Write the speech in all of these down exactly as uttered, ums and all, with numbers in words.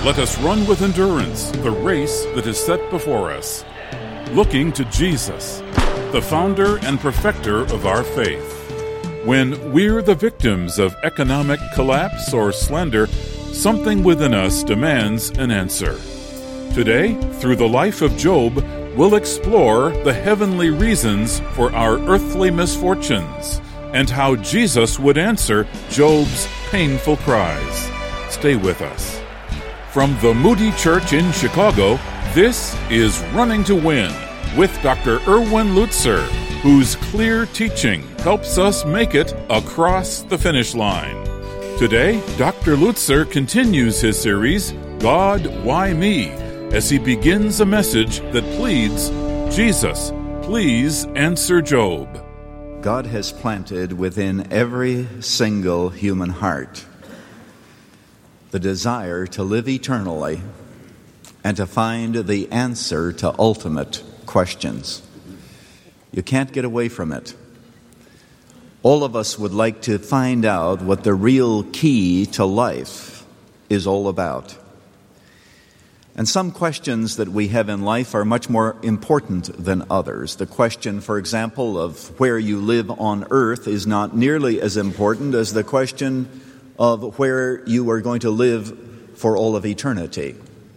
Let us run with endurance the race that is set before us, looking to Jesus, the founder and perfecter of our faith. When we're the victims of economic collapse or slender, something within us demands an answer. Today, through the life of Job, we'll explore the heavenly reasons for our earthly misfortunes and how Jesus would answer Job's painful cries. Stay with us. From the Moody Church in Chicago, this is Running to Win with Doctor Erwin Lutzer, whose clear teaching helps us make it across the finish line. Today, Doctor Lutzer continues his series, God, Why Me?, as he begins a message that pleads, Jesus, please answer Job. God has planted within every single human heart the desire to live eternally and to find the answer to ultimate questions. You can't get away from it. All of us would like to find out what the real key to life is all about. And some questions that we have in life are much more important than others. The question, for example, of where you live on earth is not nearly as important as the question of where you are going to live for all of eternity.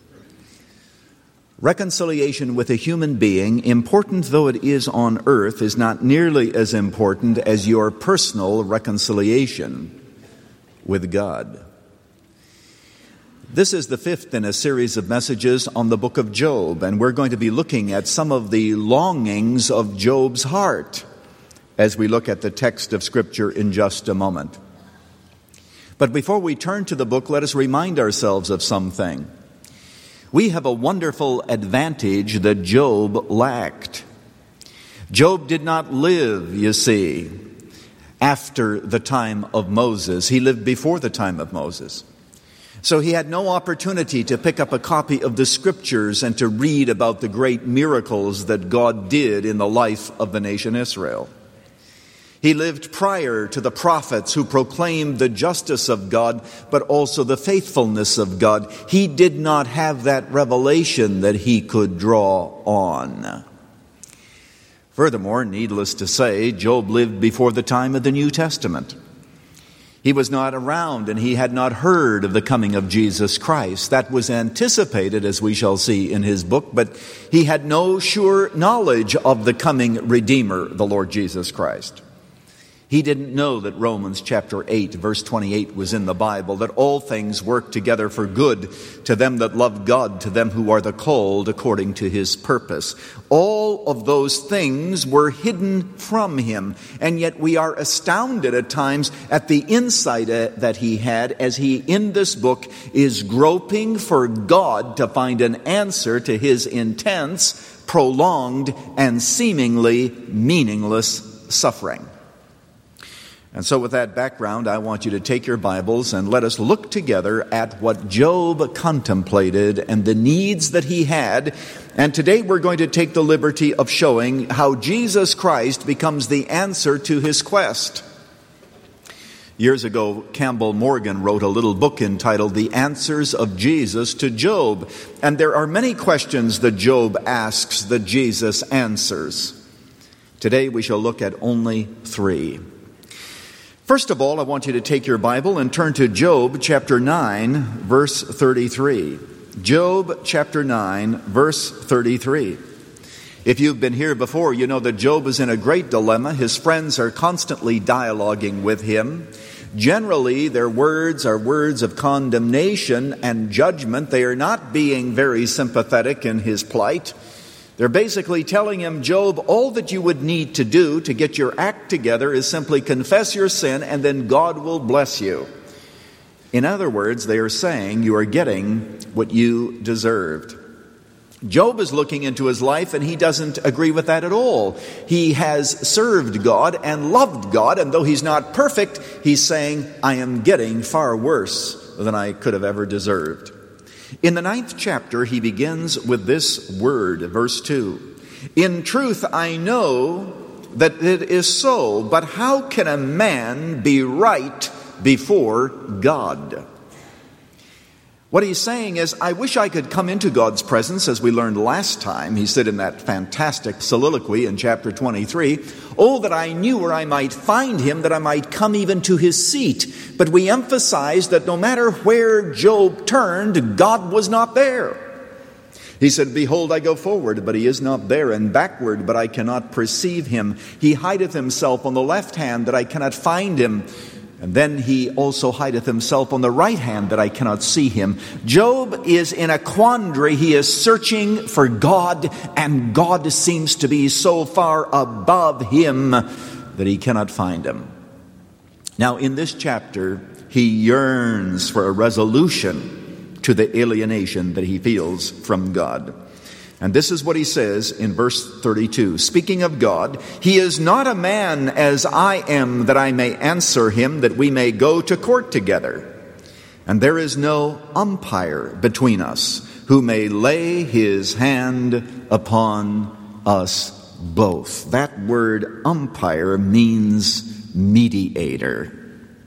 Reconciliation with a human being, important though it is on earth, is not nearly as important as your personal reconciliation with God. This is the fifth in a series of messages on the book of Job, and we're going to be looking at some of the longings of Job's heart as we look at the text of Scripture in just a moment. But before we turn to the book, let us remind ourselves of something. We have a wonderful advantage that Job lacked. Job did not live, you see, after the time of Moses. He lived before the time of Moses. So he had no opportunity to pick up a copy of the Scriptures and to read about the great miracles that God did in the life of the nation Israel. He lived prior to the prophets who proclaimed the justice of God, but also the faithfulness of God. He did not have that revelation that he could draw on. Furthermore, needless to say, Job lived before the time of the New Testament. He was not around and he had not heard of the coming of Jesus Christ. That was anticipated, as we shall see in his book, but he had no sure knowledge of the coming Redeemer, the Lord Jesus Christ. He didn't know that Romans chapter eight, verse twenty-eight was in the Bible, that all things work together for good to them that love God, to them who are the called according to his purpose. All of those things were hidden from him, and yet we are astounded at times at the insight that he had as he, in this book, is groping for God to find an answer to his intense, prolonged, and seemingly meaningless suffering. And so with that background, I want you to take your Bibles and let us look together at what Job contemplated and the needs that he had. And today we're going to take the liberty of showing how Jesus Christ becomes the answer to his quest. Years ago, Campbell Morgan wrote a little book entitled The Answers of Jesus to Job. And there are many questions that Job asks that Jesus answers. Today we shall look at only three. First of all, I want you to take your Bible and turn to Job chapter nine, verse thirty-three. Job chapter nine, verse thirty-three. If you've been here before, you know that Job is in a great dilemma. His friends are constantly dialoguing with him. Generally, their words are words of condemnation and judgment. They are not being very sympathetic in his plight. They're basically telling him, Job, all that you would need to do to get your act together is simply confess your sin and then God will bless you. In other words, they are saying you are getting what you deserved. Job is looking into his life and he doesn't agree with that at all. He has served God and loved God, and though he's not perfect, he's saying, I am getting far worse than I could have ever deserved. In the ninth chapter, he begins with this word, verse two. In truth, I know that it is so, but how can a man be right before God? What he's saying is, I wish I could come into God's presence, as we learned last time. He said in that fantastic soliloquy in chapter twenty-three, oh, that I knew where I might find him, that I might come even to his seat. But we emphasize that no matter where Job turned, God was not there. He said, behold, I go forward, but he is not there, and backward, but I cannot perceive him. He hideth himself on the left hand, that I cannot find him. And then he also hideth himself on the right hand, that I cannot see him. Job is in a quandary. He is searching for God, and God seems to be so far above him that he cannot find him. Now, in this chapter, he yearns for a resolution to the alienation that he feels from God. And this is what he says in verse thirty-two. Speaking of God, he is not a man as I am, that I may answer him, that we may go to court together. And there is no umpire between us, who may lay his hand upon us both. That word umpire means mediator.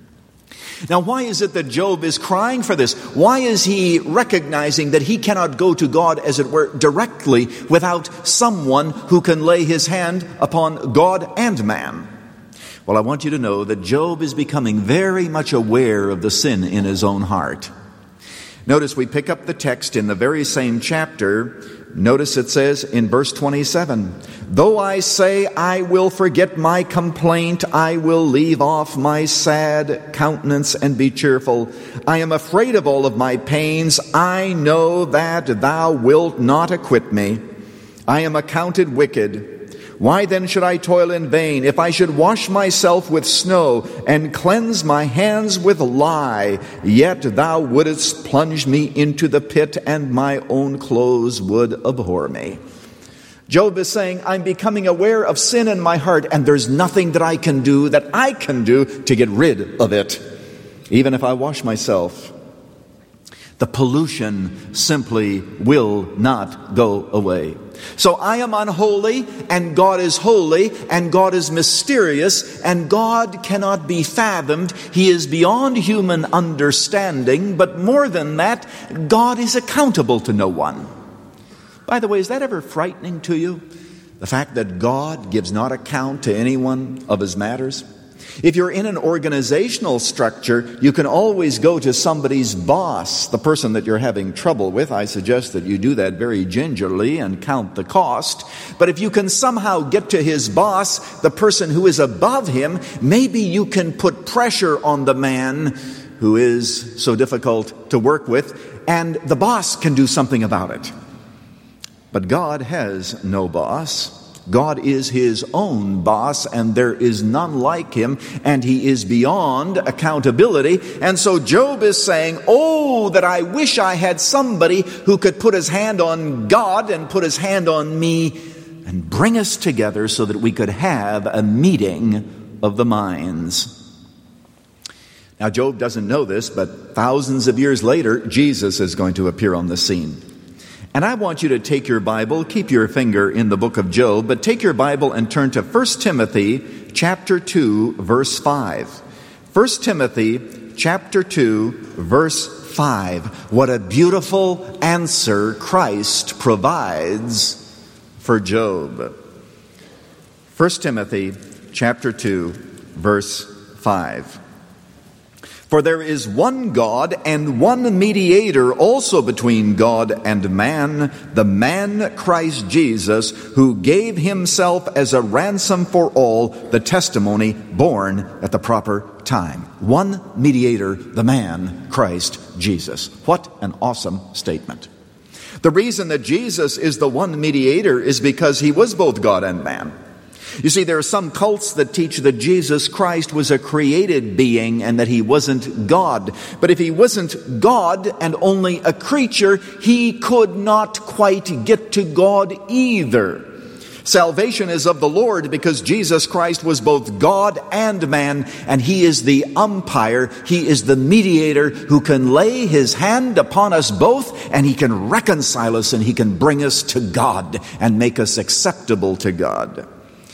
Now, why is it that Job is crying for this? Why is he recognizing that he cannot go to God, as it were, directly without someone who can lay his hand upon God and man? Well, I want you to know that Job is becoming very much aware of the sin in his own heart. Notice we pick up the text in the very same chapter. Notice it says in verse twenty-seven, though I say I will forget my complaint, I will leave off my sad countenance and be cheerful. I am afraid of all of my pains. I know that thou wilt not acquit me. I am accounted wicked. Why then should I toil in vain? If I should wash myself with snow and cleanse my hands with lye, yet thou wouldest plunge me into the pit, and my own clothes would abhor me. Job is saying, I'm becoming aware of sin in my heart, and there's nothing that I can do, that I can do to get rid of it. Even if I wash myself, the pollution simply will not go away. So I am unholy, and God is holy, and God is mysterious, and God cannot be fathomed. He is beyond human understanding, but more than that, God is accountable to no one. By the way, is that ever frightening to you? The fact that God gives not account to anyone of his matters? If you're in an organizational structure, you can always go to somebody's boss, the person that you're having trouble with. I suggest that you do that very gingerly and count the cost. But if you can somehow get to his boss, the person who is above him, maybe you can put pressure on the man who is so difficult to work with, and the boss can do something about it. But God has no boss. God is his own boss, and there is none like him, and he is beyond accountability. And so Job is saying, oh, that I wish I had somebody who could put his hand on God and put his hand on me and bring us together so that we could have a meeting of the minds. Now, Job doesn't know this, but thousands of years later, Jesus is going to appear on the scene. And I want you to take your Bible, keep your finger in the book of Job, but take your Bible and turn to First Timothy chapter two, verse five. First Timothy chapter two, verse five. What a beautiful answer Christ provides for Job. First Timothy chapter two, verse five. For there is one God and one mediator also between God and man, the man Christ Jesus, who gave himself as a ransom for all, the testimony born at the proper time. One mediator, the man Christ Jesus. What an awesome statement. The reason that Jesus is the one mediator is because he was both God and man. You see, there are some cults that teach that Jesus Christ was a created being and that he wasn't God. But if he wasn't God and only a creature, he could not quite get to God either. Salvation is of the Lord because Jesus Christ was both God and man, and he is the umpire. He is the mediator who can lay his hand upon us both, and he can reconcile us, and he can bring us to God and make us acceptable to God.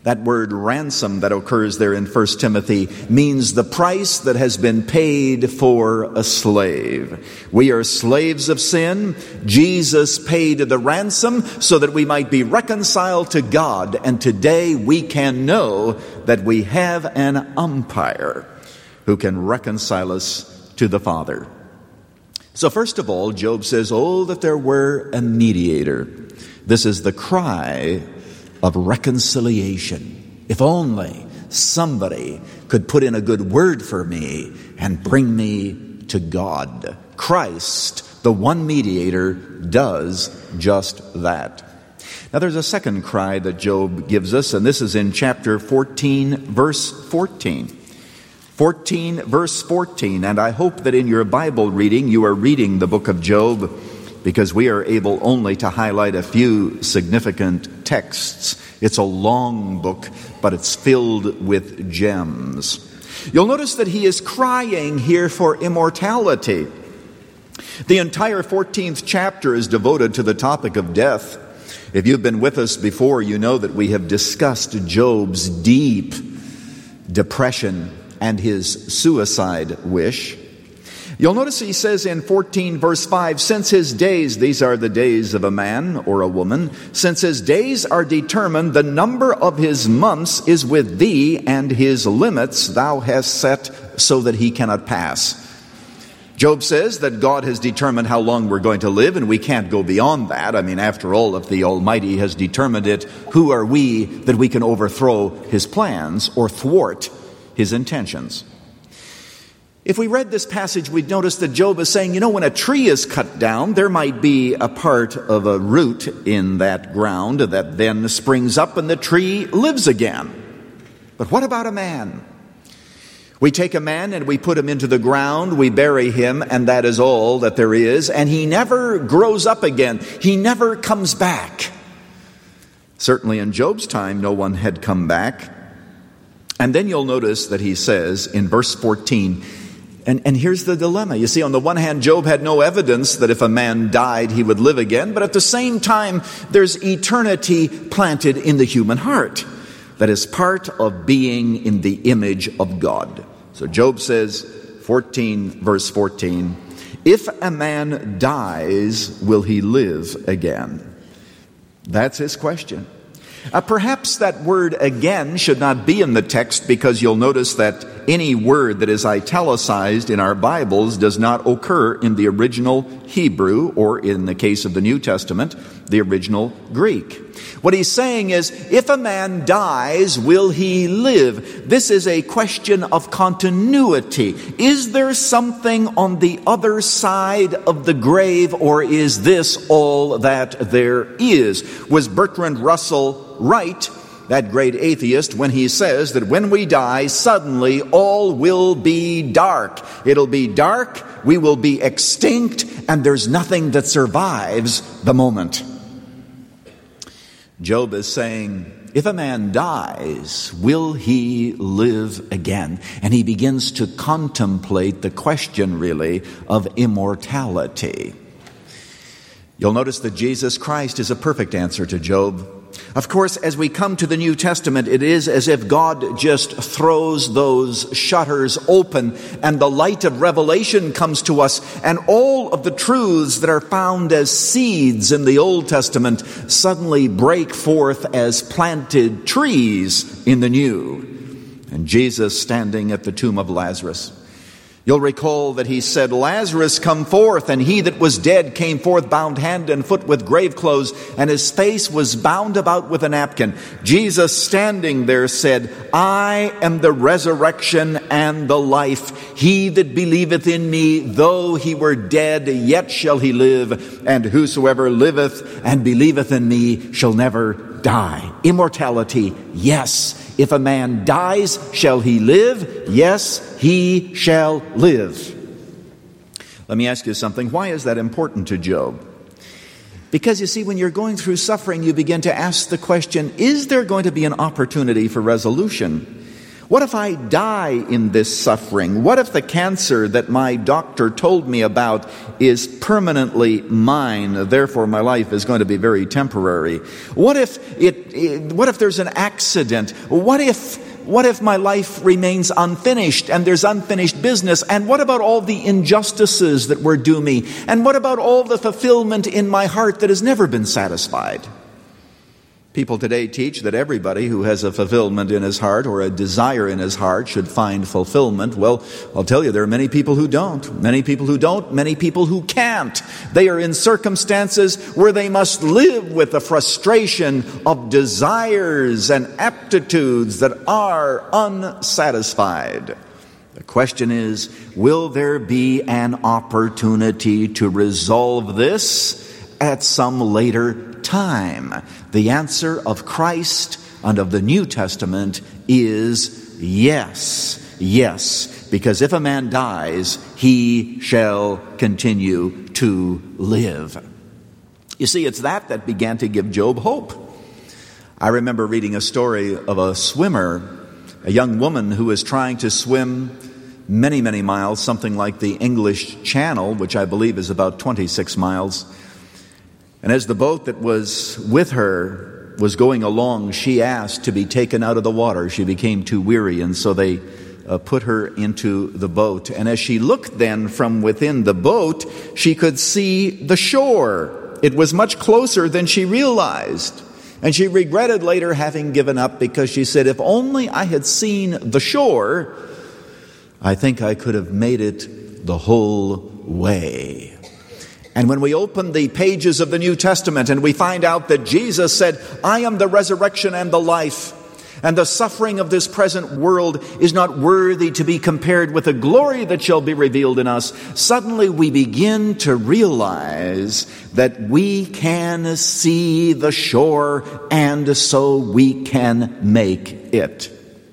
That word ransom that occurs there in First Timothy means the price that has been paid for a slave. We are slaves of sin. Jesus paid the ransom so that we might be reconciled to God. And today we can know that we have an umpire who can reconcile us to the Father. So first of all, Job says, oh, that there were a mediator. This is the cry of reconciliation. If only somebody could put in a good word for me and bring me to God. Christ, the one mediator, does just that. Now there's a second cry that Job gives us, and this is in chapter fourteen, verse fourteen. fourteen, verse fourteen, and I hope that in your Bible reading you are reading the book of Job, because we are able only to highlight a few significant texts. It's a long book, but it's filled with gems. You'll notice that he is crying here for immortality. The entire fourteenth chapter is devoted to the topic of death. If you've been with us before, you know that we have discussed Job's deep depression and his suicide wish. You'll notice he says in fourteen verse five, since his days, these are the days of a man or a woman, since his days are determined, the number of his months is with thee, and his limits thou hast set so that he cannot pass. Job says that God has determined how long we're going to live, and we can't go beyond that. I mean, after all, if the Almighty has determined it, who are we that we can overthrow his plans or thwart his intentions? If we read this passage, we'd notice that Job is saying, you know, when a tree is cut down, there might be a part of a root in that ground that then springs up and the tree lives again. But what about a man? We take a man and we put him into the ground, we bury him, and that is all that there is, and he never grows up again. He never comes back. Certainly in Job's time, no one had come back. And then you'll notice that he says in verse fourteen, And, and here's the dilemma. You see, on the one hand, Job had no evidence that if a man died, he would live again. But at the same time, there's eternity planted in the human heart. That is part of being in the image of God. So Job says, fourteen, verse fourteen, if a man dies, will he live again? That's his question. Uh, perhaps that word again should not be in the text, because you'll notice that any word that is italicized in our Bibles does not occur in the original Hebrew, or in the case of the New Testament, the original Greek. What he's saying is, if a man dies, will he live? This is a question of continuity. Is there something on the other side of the grave, or is this all that there is? Was Bertrand Russell right, that great atheist, when he says that when we die, suddenly all will be dark? It'll be dark, we will be extinct, and there's nothing that survives the moment. Job is saying, if a man dies, will he live again? And he begins to contemplate the question, really, of immortality. You'll notice that Jesus Christ is a perfect answer to Job. Of course, as we come to the New Testament, it is as if God just throws those shutters open and the light of revelation comes to us, and all of the truths that are found as seeds in the Old Testament suddenly break forth as planted trees in the New. And Jesus standing at the tomb of Lazarus. You'll recall that he said, Lazarus, come forth. And he that was dead came forth, bound hand and foot with grave clothes, and his face was bound about with a napkin. Jesus, standing there, said, I am the resurrection and the life. He that believeth in me, though he were dead, yet shall he live. And whosoever liveth and believeth in me shall never die. Immortality, yes. If a man dies, shall he live? Yes, he shall live. Let me ask you something. Why is that important to Job? Because you see, when you're going through suffering, you begin to ask the question, is there going to be an opportunity for resolution? What if I die in this suffering? What if the cancer that my doctor told me about is permanently mine, therefore my life is going to be very temporary? What if it, it what if there's an accident? What if What if my life remains unfinished and there's unfinished business? And what about all the injustices that were due me? And what about all the fulfillment in my heart that has never been satisfied? People today teach that everybody who has a fulfillment in his heart or a desire in his heart should find fulfillment. Well, I'll tell you, there are many people who don't. Many people who don't. Many people who can't. They are in circumstances where they must live with the frustration of desires and aptitudes that are unsatisfied. The question is, will there be an opportunity to resolve this at some later time? The answer of Christ and of the New Testament is yes. Yes. Because if a man dies, he shall continue to live. You see, it's that that began to give Job hope. I remember reading a story of a swimmer, a young woman who was trying to swim many, many miles, something like the English Channel, which I believe is about twenty-six miles. And as the boat that was with her was going along, she asked to be taken out of the water. She became too weary, and so they uh, put her into the boat. And as she looked then from within the boat, she could see the shore. It was much closer than she realized. And she regretted later having given up, because she said, if only I had seen the shore, I think I could have made it the whole way. And when we open the pages of the New Testament and we find out that Jesus said, I am the resurrection and the life, and the suffering of this present world is not worthy to be compared with the glory that shall be revealed in us, suddenly we begin to realize that we can see the shore, and so we can make it.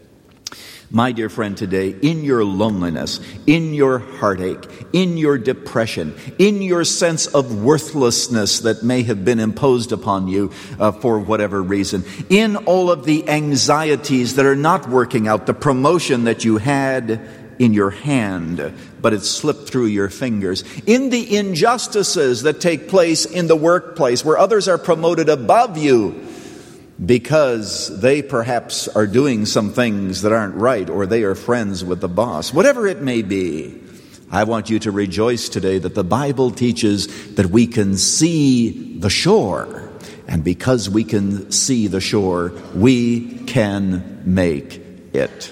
My dear friend, today, in your loneliness, in your heartache, in your depression, in your sense of worthlessness that may have been imposed upon you uh, for whatever reason, in all of the anxieties that are not working out, the promotion that you had in your hand, but it slipped through your fingers, in the injustices that take place in the workplace where others are promoted above you, because they perhaps are doing some things that aren't right, or they are friends with the boss. Whatever it may be, I want you to rejoice today that the Bible teaches that we can see the shore. And because we can see the shore, we can make it.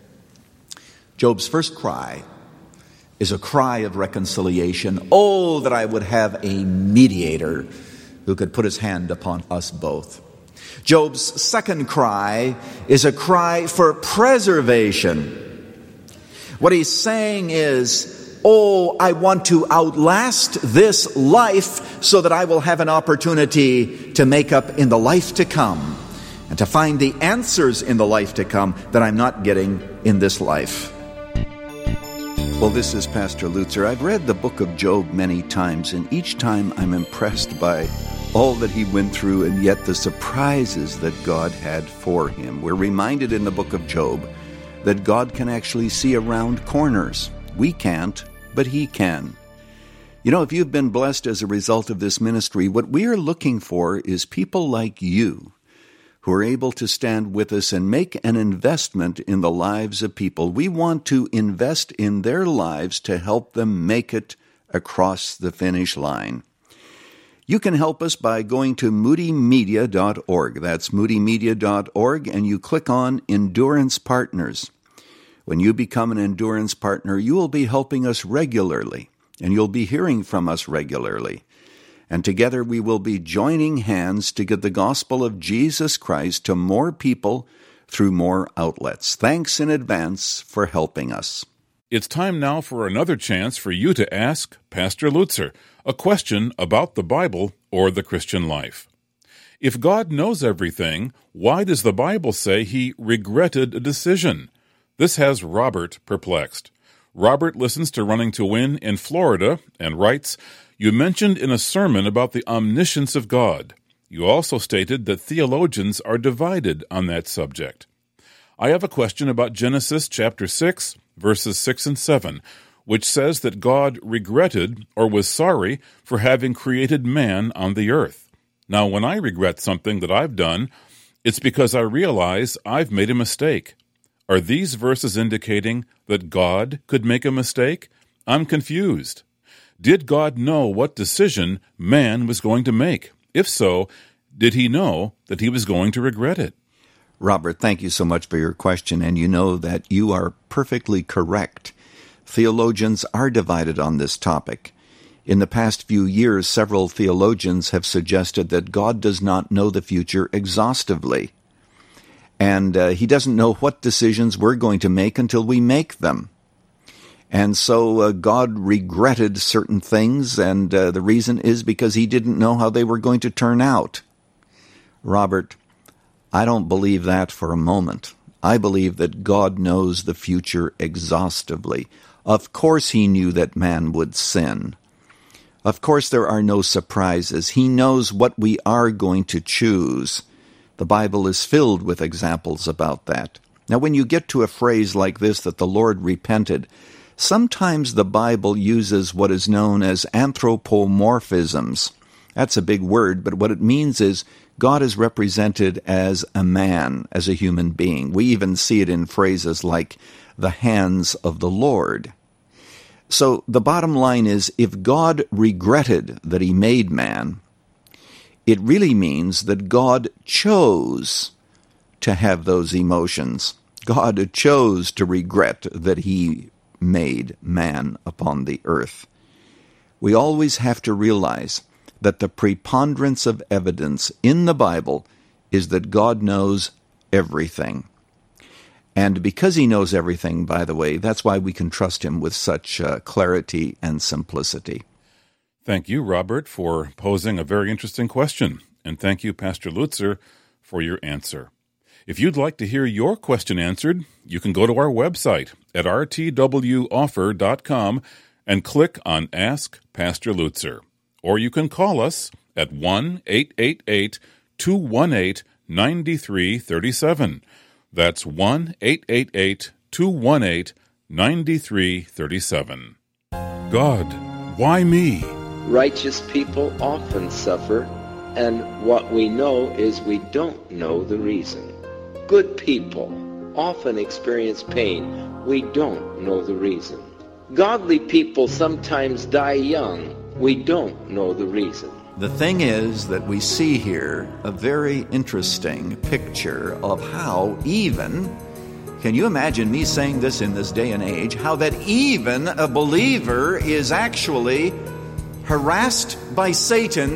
Job's first cry is a cry of reconciliation. Oh, that I would have a mediator who could put his hand upon us both. Job's second cry is a cry for preservation. What he's saying is, oh, I want to outlast this life so that I will have an opportunity to make up in the life to come, and to find the answers in the life to come that I'm not getting in this life. Well, this is Pastor Lutzer. I've read the book of Job many times, and each time I'm impressed by all that he went through, and yet the surprises that God had for him. We're reminded in the book of Job that God can actually see around corners. We can't, but he can. You know, if you've been blessed as a result of this ministry, what we are looking for is people like you who are able to stand with us and make an investment in the lives of people. We want to invest in their lives to help them make it across the finish line. You can help us by going to moody media dot org. That's moody media dot org, and you click on Endurance Partners. When you become an Endurance Partner, you will be helping us regularly, and you'll be hearing from us regularly. And together we will be joining hands to get the gospel of Jesus Christ to more people through more outlets. Thanks in advance for helping us. It's time now for another chance for you to ask Pastor Lutzer a question about the Bible or the Christian life. If God knows everything, why does the Bible say he regretted a decision? This has Robert perplexed. Robert listens to Running to Win in Florida and writes, you mentioned in a sermon about the omniscience of God. You also stated that theologians are divided on that subject. I have a question about Genesis chapter six, verses six and seven, which says that God regretted or was sorry for having created man on the earth. Now, when I regret something that I've done, it's because I realize I've made a mistake. Are these verses indicating that God could make a mistake? I'm confused. Did God know what decision man was going to make? If so, did he know that he was going to regret it? Robert, thank you so much for your question, and you know that you are perfectly correct. Theologians are divided on this topic. In the past few years, several theologians have suggested that God does not know the future exhaustively, and uh, he doesn't know what decisions we're going to make until we make them. And so uh, God regretted certain things, and uh, the reason is because he didn't know how they were going to turn out. Robert, I don't believe that for a moment. I believe that God knows the future exhaustively. Of course he knew that man would sin. Of course there are no surprises. He knows what we are going to choose. The Bible is filled with examples about that. Now, when you get to a phrase like this, that the Lord repented, sometimes the Bible uses what is known as anthropomorphisms. That's a big word, but what it means is God is represented as a man, as a human being. We even see it in phrases like the hands of the Lord. So the bottom line is, if God regretted that he made man, it really means that God chose to have those emotions. God chose to regret that he made man upon the earth. We always have to realize that the preponderance of evidence in the Bible is that God knows everything. And because he knows everything, by the way, that's why we can trust him with such uh, clarity and simplicity. Thank you, Robert, for posing a very interesting question. And thank you, Pastor Lutzer, for your answer. If you'd like to hear your question answered, you can go to our website at r t w offer dot com and click on Ask Pastor Lutzer. Or you can call us at one eight eight eight, two one eight, nine three three seven. That's one eight eight eight, two one eight, nine three three seven. God, why me? Righteous people often suffer, and what we know is we don't know the reason. Good people often experience pain. We don't know the reason. Godly people sometimes die young. We don't know the reason. The thing is that we see here a very interesting picture of how even, can you imagine me saying this in this day and age, how that even a believer is actually harassed by Satan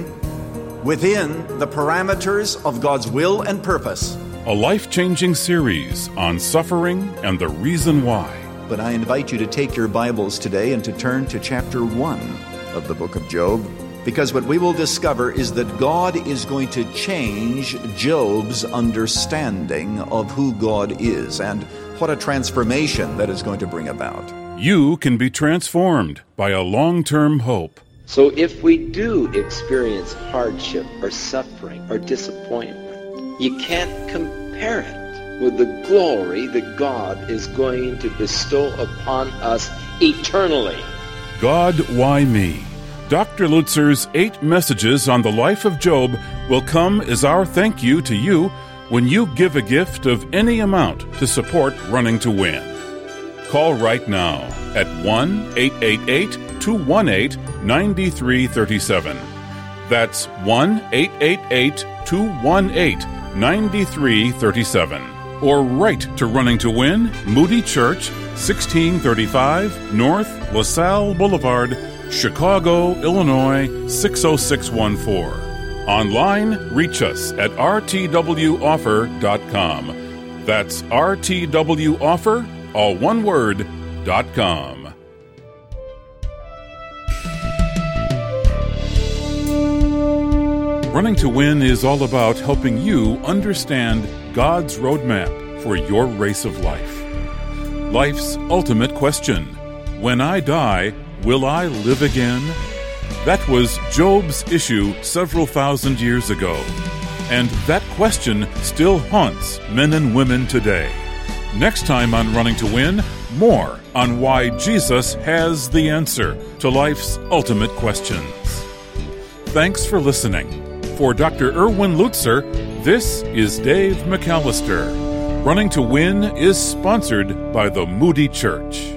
within the parameters of God's will and purpose. A life-changing series on suffering and the reason why. But I invite you to take your Bibles today and to turn to chapter one of the book of Job, because what we will discover is that God is going to change Job's understanding of who God is, and what a transformation that is going to bring about. You can be transformed by a long-term hope. So if we do experience hardship or suffering or disappointment, you can't compare it with the glory that God is going to bestow upon us eternally. God, why me? Doctor Lutzer's eight messages on the life of Job will come as our thank you to you when you give a gift of any amount to support Running to Win. Call right now at one eight eight eight, two one eight, nine three three seven. That's one eight eight eight, two one eight, nine three three seven. Or write to Running to Win, Moody Church, sixteen thirty-five North LaSalle Boulevard, Chicago, Illinois, six oh six one four. Online, reach us at r t w offer dot com. That's R T W offer, all one word, dot com. Running to Win is all about helping you understand God's roadmap for your race of life. Life's ultimate question: when I die, will I live again? That was Job's issue several thousand years ago, and that question still haunts men and women today. Next time on Running to Win, more on why Jesus has the answer to life's ultimate questions. Thanks for listening. For Doctor Erwin Lutzer, this is Dave McAllister. Running to Win is sponsored by the Moody Church.